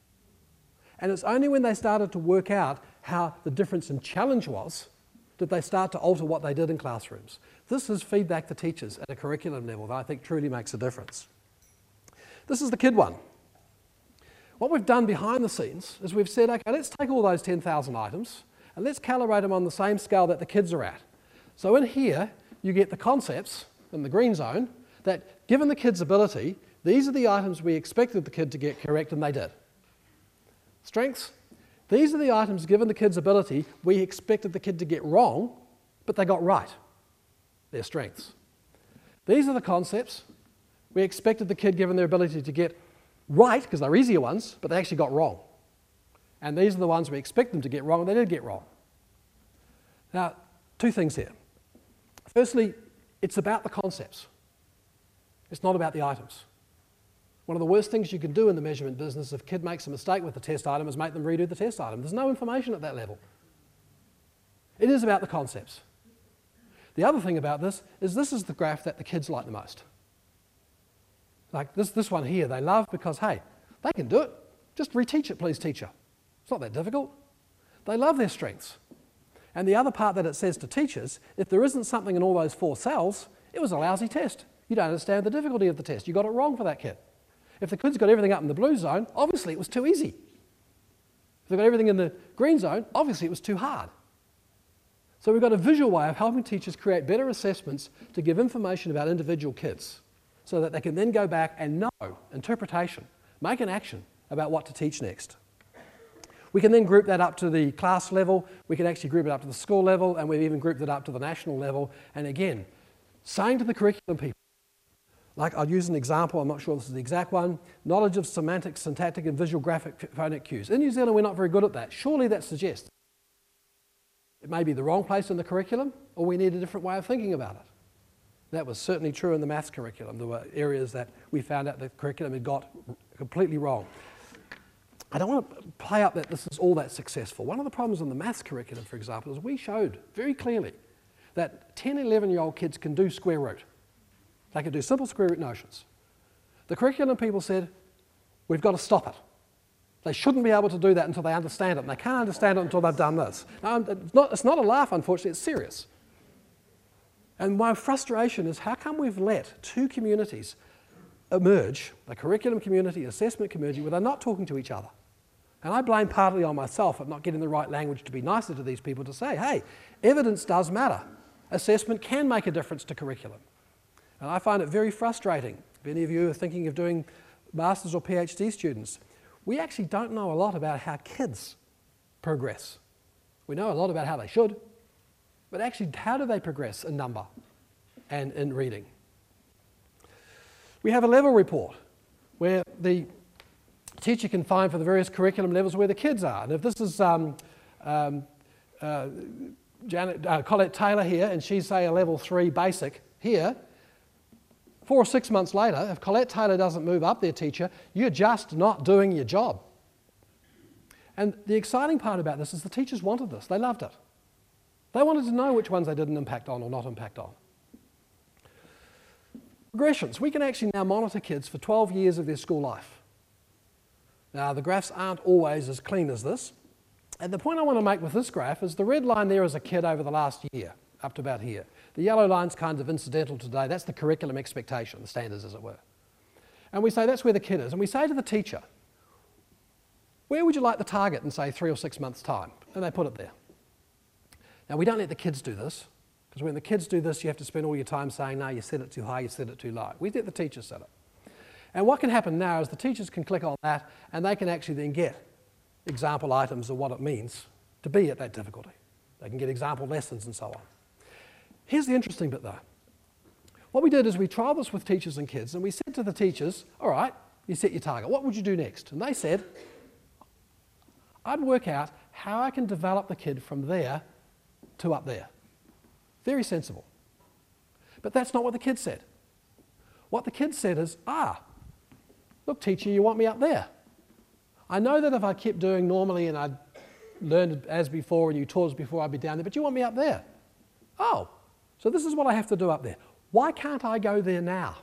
And it's only when they started to work out how the difference in challenge was did they start to alter what they did in classrooms. This is feedback to teachers at a curriculum level that I think truly makes a difference. This is the kid one. What we've done behind the scenes is we've said, okay, let's take all those 10,000 items and let's calibrate them on the same scale that the kids are at. So in here, you get the concepts in the green zone that given the kid's ability, these are the items we expected the kid to get correct, and they did. Strengths, these are the items given the kid's ability we expected the kid to get wrong, but they got right. They're strengths. These are the concepts we expected the kid given their ability to get right, because they're easier ones, but they actually got wrong. And these are the ones we expect them to get wrong, and they did get wrong. Now, 2 things here. Firstly, it's about the concepts. It's not about the items. One of the worst things you can do in the measurement business if a kid makes a mistake with the test item is make them redo the test item. There's no information at that level. It is about the concepts. The other thing about this is the graph that the kids like the most. Like this one here, they love because, hey, they can do it. Just reteach it, please, teacher. It's not that difficult. They love their strengths. And the other part that it says to teachers, if there isn't something in all those 4 cells, it was a lousy test. You don't understand the difficulty of the test. You got it wrong for that kid. If the kid's got everything up in the blue zone, obviously it was too easy. If they've got everything in the green zone, obviously it was too hard. So we've got a visual way of helping teachers create better assessments to give information about individual kids so that they can then go back and know interpretation, make an action about what to teach next. We can then group that up to the class level, we can actually group it up to the school level, and we've even grouped it up to the national level. And again, saying to the curriculum people, like I'll use an example, I'm not sure this is the exact one, knowledge of semantic, syntactic and visual graphic phonic cues. In New Zealand we're not very good at that. Surely that suggests it may be the wrong place in the curriculum, or we need a different way of thinking about it. That was certainly true in the maths curriculum. There were areas that we found out the curriculum had got completely wrong. I don't want to play up that this is all that successful. One of the problems in the maths curriculum, for example, is we showed very clearly that 10, 11-year-old kids can do square root. They can do simple square root notions. The curriculum people said, we've got to stop it. They shouldn't be able to do that until they understand it, and they can't understand it until they've done this. Now, it's not a laugh, unfortunately, it's serious. And my frustration is how come we've let 2 communities emerge, the curriculum community, assessment community, where they're not talking to each other. And I blame partly on myself for not getting the right language to be nicer to these people to say, hey, evidence does matter. Assessment can make a difference to curriculum. And I find it very frustrating. If any of you are thinking of doing master's or PhD students, we actually don't know a lot about how kids progress. We know a lot about how they should, but actually how do they progress in number and in reading? We have a level report where the teacher can find for the various curriculum levels where the kids are. And if this is Colette Taylor here, and she's, say, a level 3 basic here, 4 or 6 months later, if Colette Taylor doesn't move up there, teacher, you're just not doing your job. And the exciting part about this is the teachers wanted this. They loved it. They wanted to know which ones they didn't impact on or not impact on. Progressions. We can actually now monitor kids for 12 years of their school life. Now, the graphs aren't always as clean as this. And the point I want to make with this graph is the red line there is a kid over the last year, up to about here. The yellow line's kind of incidental today. That's the curriculum expectation, the standards, as it were. And we say that's where the kid is. And we say to the teacher, where would you like the target in, say, 3 or 6 months' time? And they put it there. Now, we don't let the kids do this, because when the kids do this, you have to spend all your time saying, no, you set it too high, you set it too low. We let the teachers set it. And what can happen now is the teachers can click on that, and they can actually then get example items of what it means to be at that difficulty. They can get example lessons and so on. Here's the interesting bit, though. What we did is we trialled this with teachers and kids, and we said to the teachers, all right, you set your target. What would you do next? And they said, I'd work out how I can develop the kid from there to up there. Very sensible. But that's not what the kids said. What the kids said is, look, teacher, you want me up there. I know that if I kept doing normally and I'd learned as before and you taught as before, I'd be down there, but you want me up there. Oh, so this is what I have to do up there. Why can't I go there now?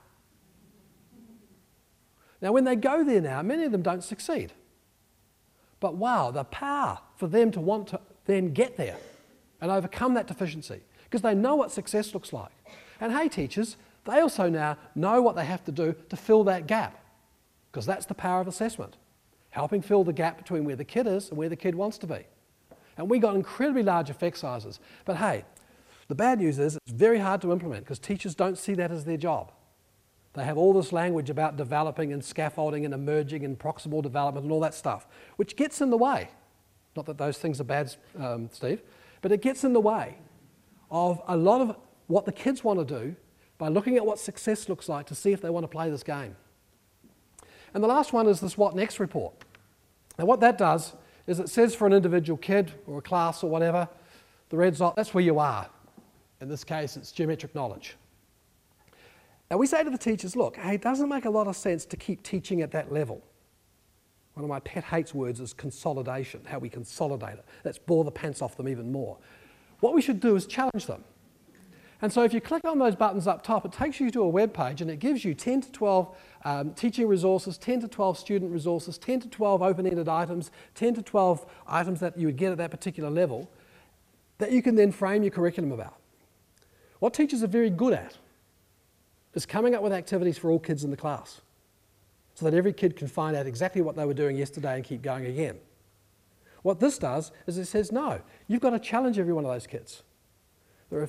Now, when they go there now, many of them don't succeed. But wow, the power for them to want to then get there and overcome that deficiency, because they know what success looks like. And hey, teachers, they also now know what they have to do to fill that gap, because that's the power of assessment, helping fill the gap between where the kid is and where the kid wants to be. And we got incredibly large effect sizes. But hey, the bad news is it's very hard to implement because teachers don't see that as their job. They have all this language about developing and scaffolding and emerging and proximal development and all that stuff, which gets in the way. Not that those things are bad, Steve, but it gets in the way of a lot of what the kids want to do by looking at what success looks like to see if they want to play this game. And the last one is this What Next report. Now what that does is it says for an individual kid or a class or whatever, the red dot, that's where you are. In this case, it's geometric knowledge. Now we say to the teachers, look, hey, it doesn't make a lot of sense to keep teaching at that level. One of my pet hates words is consolidation, how we consolidate it. Let's bore the pants off them even more. What we should do is challenge them. And so if you click on those buttons up top, it takes you to a web page and it gives you 10 to 12 teaching resources, 10 to 12 student resources, 10 to 12 open-ended items, 10 to 12 items that you would get at that particular level. that you can then frame your curriculum about. What teachers are very good at is coming up with activities for all kids in the class so that every kid can find out exactly what they were doing yesterday and keep going again. What this does is it says, no, you've got to challenge every one of those kids. There are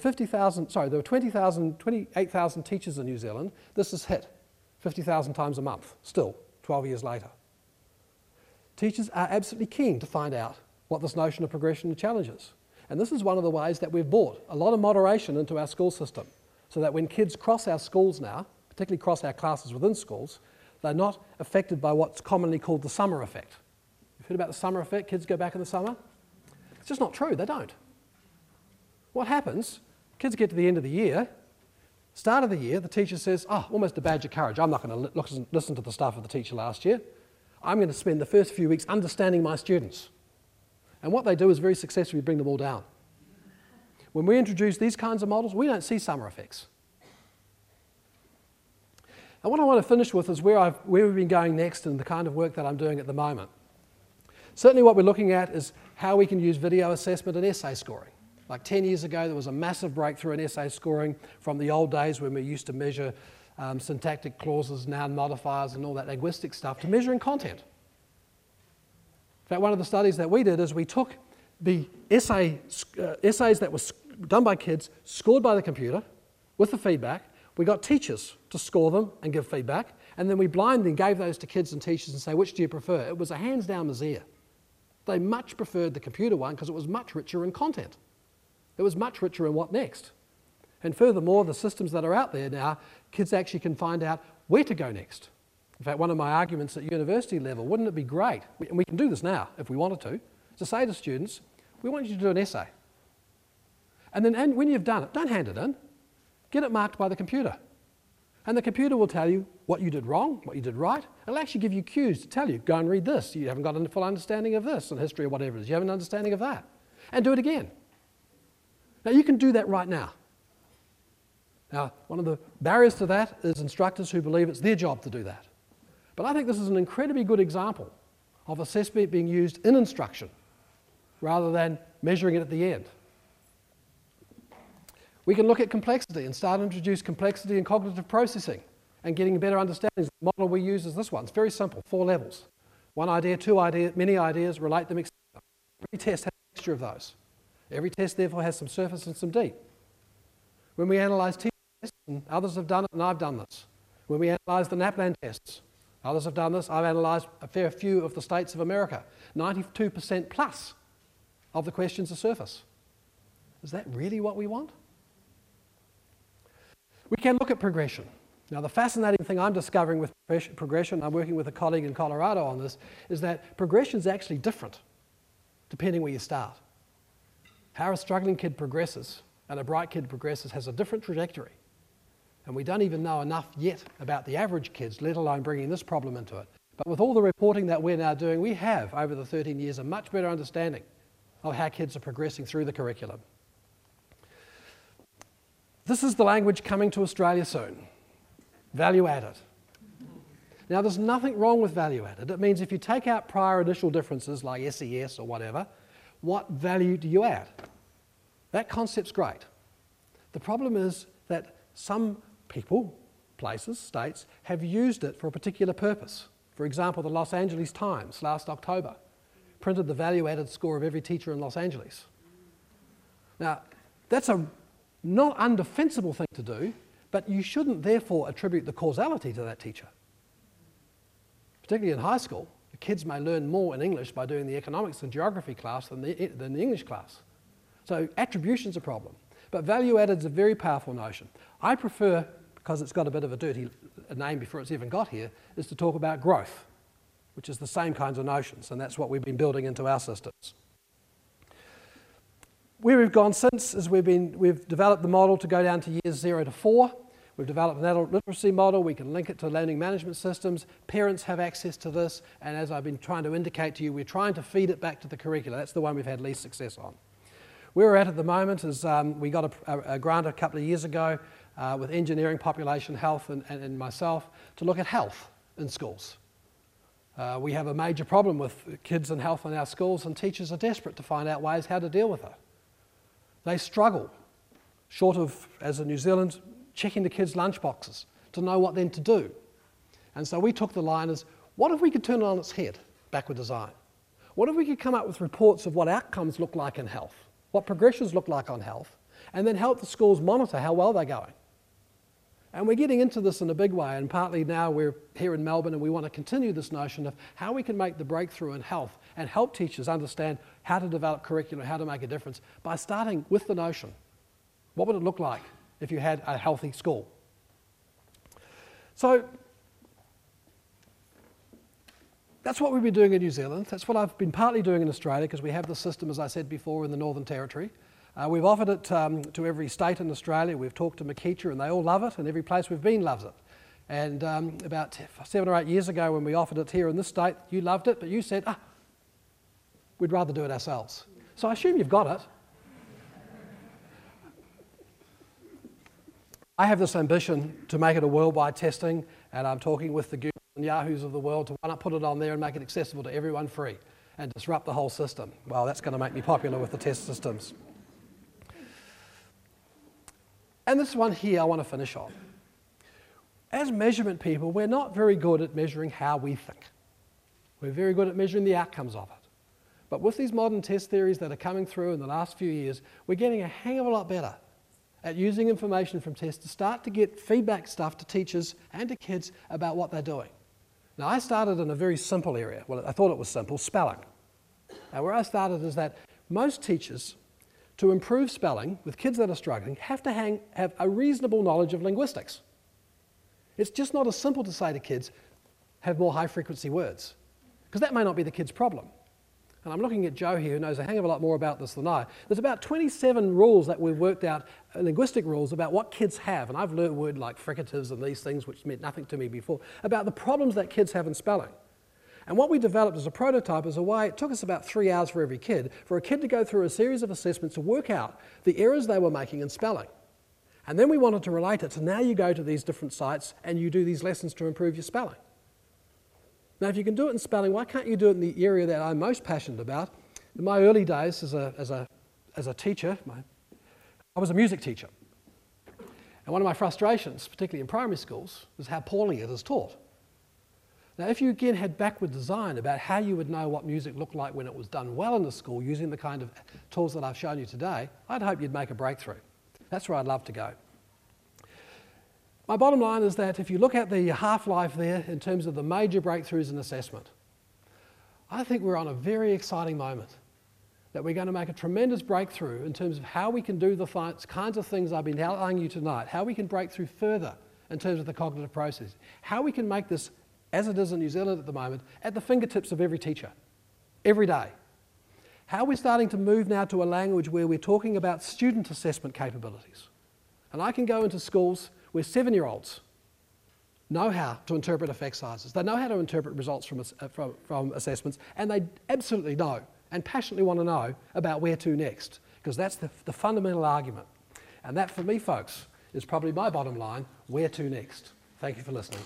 28,000 teachers in New Zealand. This is hit 50,000 times a month, still, 12 years later. Teachers are absolutely keen to find out what this notion of progression and challenge is. And this is one of the ways that we've brought a lot of moderation into our school system, so that when kids cross our schools now, particularly cross our classes within schools, they're not affected by what's commonly called the summer effect. You've heard about the summer effect? Kids go back in the summer? It's just not true, they don't. What happens, kids get to the end of the year, start of the year, the teacher says, almost a badge of courage, I'm not going to listen to the stuff of the teacher last year. I'm going to spend the first few weeks understanding my students. And what they do is very successfully bring them all down. When we introduce these kinds of models, we don't see summer effects. And what I want to finish with is where we've been going next and the kind of work that I'm doing at the moment. Certainly what we're looking at is how we can use video assessment and essay scoring. Like 10 years ago, there was a massive breakthrough in essay scoring from the old days when we used to measure syntactic clauses, noun modifiers, and all that linguistic stuff to measuring content. In fact, one of the studies that we did is we took the essays that were done by kids, scored by the computer, with the feedback. We got teachers to score them and give feedback, and then we blindly gave those to kids and teachers and say, which do you prefer? It was a hands-down misere. They much preferred the computer one because it was much richer in content. It was much richer in what next. And furthermore, the systems that are out there now, kids actually can find out where to go next. In fact, one of my arguments at university level, wouldn't it be great, and we can do this now if we wanted to say to students, we want you to do an essay. And then when you've done it, don't hand it in, get it marked by the computer. And the computer will tell you what you did wrong, what you did right. It'll actually give you cues to tell you, go and read this. You haven't got a full understanding of this, and history or whatever it is. You have an understanding of that. And do it again. Now, you can do that right now. Now, one of the barriers to that is instructors who believe it's their job to do that. But I think this is an incredibly good example of assessment being used in instruction rather than measuring it at the end. We can look at complexity and start to introduce complexity in cognitive processing and getting better understandings. The model we use is this one. It's very simple, 4 levels. One idea, 2 ideas, many ideas, relate them, etc. Every test has a mixture of those. Every test, therefore, has some surface and some deep. When we analyse tests, and others have done it, and I've done this. When we analyse the NAPLAN tests, others have done this, I've analysed a fair few of the states of America. 92% plus of the questions are surface. Is that really what we want? We can look at progression. Now, the fascinating thing I'm discovering with progression, I'm working with a colleague in Colorado on this, is that progression is actually different depending where you start. How a struggling kid progresses and a bright kid progresses has a different trajectory. And we don't even know enough yet about the average kids, let alone bringing this problem into it. But with all the reporting that we're now doing, we have, over the 13 years, a much better understanding of how kids are progressing through the curriculum. This is the language coming to Australia soon. Value added. Now, there's nothing wrong with value added. It means if you take out prior initial differences like SES or whatever, what value do you add? That concept's great. The problem is that some people, places, states, have used it for a particular purpose. For example, the Los Angeles Times last October printed the value-added score of every teacher in Los Angeles. Now, that's a not undefensible thing to do, but you shouldn't therefore attribute the causality to that teacher. Particularly in high school, the kids may learn more in English by doing the economics and geography class than the English class. So attribution's a problem. But value added is a very powerful notion. I prefer, because it's got a bit of a dirty name before it's even got here, is to talk about growth, which is the same kinds of notions, and that's what we've been building into our systems. Where we've gone since is we've developed the model to go down to years 0 to 4. We've developed an adult literacy model. We can link it to learning management systems. Parents have access to this, and as I've been trying to indicate to you, we're trying to feed it back to the curricula. That's the one we've had least success on. Where we're at the moment is we got a grant a couple of years ago with engineering, population health, and myself to look at health in schools. We have a major problem with kids and health in our schools, and teachers are desperate to find out ways how to deal with it. They struggle, short of, as in New Zealand, checking the kids' lunchboxes to know what then to do. And so we took the line as, what if we could turn it on its head, backward design? What if we could come up with reports of what outcomes look like in health, what progressions look like on health, and then help the schools monitor how well they're going? And we're getting into this in a big way, and partly now we're here in Melbourne and we want to continue this notion of how we can make the breakthrough in health and help teachers understand how to develop curriculum, how to make a difference, by starting with the notion, what would it look like if you had a healthy school? So that's what we've been doing in New Zealand. That's what I've been partly doing in Australia, because we have the system, as I said before, in the Northern Territory. We've offered it to every state in Australia. We've talked to Makeacha and they all love it, and every place we've been loves it. And about 7 or 8 years ago when we offered it here in this state, you loved it, but you said, we'd rather do it ourselves. So I assume you've got it. I have this ambition to make it a worldwide testing, and I'm talking with the Google and Yahoos of the world to why not put it on there and make it accessible to everyone free and disrupt the whole system. Well, that's going to make me popular with the test systems. And this one here I want to finish on. As measurement people, we're not very good at measuring how we think. We're very good at measuring the outcomes of it. But with these modern test theories that are coming through in the last few years, we're getting a hang of a lot better at using information from tests to start to get feedback stuff to teachers and to kids about what they're doing. Now, I started in a very simple area. Well, I thought it was simple, spelling. Now, where I started is that most teachers, to improve spelling with kids that are struggling, have to have a reasonable knowledge of linguistics. It's just not as simple to say to kids, have more high-frequency words, because that may not be the kid's problem. And I'm looking at Joe here, who knows a hang of a lot more about this than I. There's about 27 rules that we've worked out, linguistic rules, about what kids have. And I've learned words like fricatives and these things, which meant nothing to me before, about the problems that kids have in spelling. And what we developed as a prototype is a way, it took us about 3 hours for every kid, for a kid to go through a series of assessments to work out the errors they were making in spelling. And then we wanted to relate it, so now you go to these different sites and you do these lessons to improve your spelling. Now, if you can do it in spelling, why can't you do it in the area that I'm most passionate about? In my early days as a teacher, I was a music teacher. And one of my frustrations, particularly in primary schools, was how poorly it is taught. Now, if you again had backward design about how you would know what music looked like when it was done well in the school using the kind of tools that I've shown you today, I'd hope you'd make a breakthrough. That's where I'd love to go. My bottom line is that if you look at the half-life there in terms of the major breakthroughs in assessment, I think we're on a very exciting moment, that we're going to make a tremendous breakthrough in terms of how we can do the kinds of things I've been outlining you tonight, how we can break through further in terms of the cognitive process, how we can make this, as it is in New Zealand at the moment, at the fingertips of every teacher, every day. How we're starting to move now to a language where we're talking about student assessment capabilities. And I can go into schools where 7-year-olds know how to interpret effect sizes. They know how to interpret results from assessments, and they absolutely know and passionately want to know about where to next, because that's the fundamental argument. And that, for me, folks, is probably my bottom line, where to next. Thank you for listening.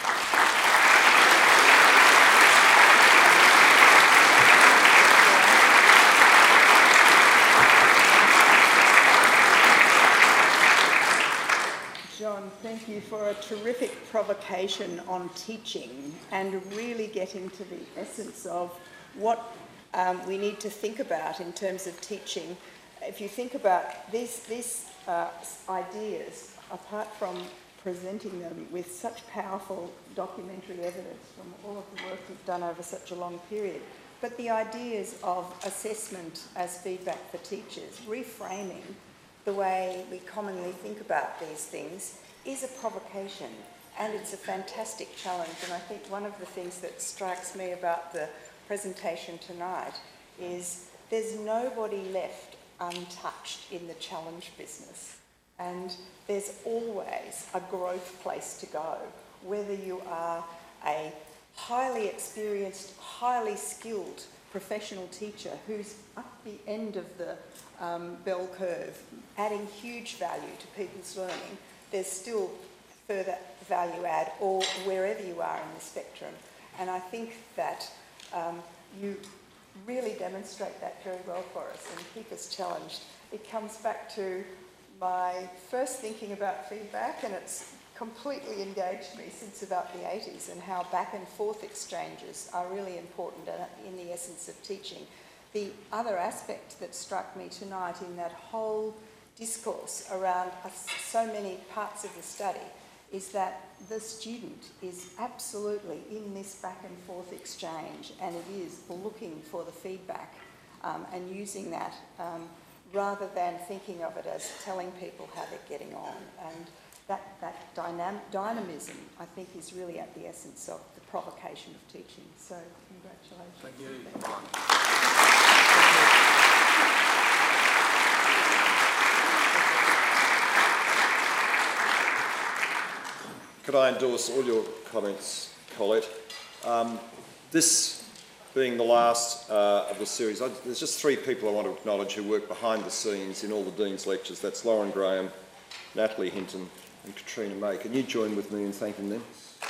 John, thank you for a terrific provocation on teaching and really getting to the essence of what we need to think about in terms of teaching. If you think about these ideas, apart from presenting them with such powerful documentary evidence from all of the work we've done over such a long period, but the ideas of assessment as feedback for teachers, reframing the way we commonly think about these things, is a provocation, and it's a fantastic challenge. And I think one of the things that strikes me about the presentation tonight is there's nobody left untouched in the challenge business, and there's always a growth place to go, whether you are a highly experienced, highly skilled professional teacher who's up the end of the bell curve, adding huge value to people's learning. There's still further value add, or wherever you are in the spectrum. And I think that you really demonstrate that very well for us and keep us challenged. It comes back to my first thinking about feedback, and it's completely engaged me since about the 80s, and how back and forth exchanges are really important in the essence of teaching. The other aspect that struck me tonight in that whole discourse around so many parts of the study is that the student is absolutely in this back and forth exchange, and it is looking for the feedback and using that rather than thinking of it as telling people how they're getting on. And that dynamism, I think, is really at the essence of the provocation of teaching. So congratulations. Thank you. Could I endorse all your comments, Colette? This being the last of the series, there's just 3 people I want to acknowledge who work behind the scenes in all the Dean's lectures. That's Lauren Graham, Natalie Hinton and Katrina May. Can you join with me in thanking them?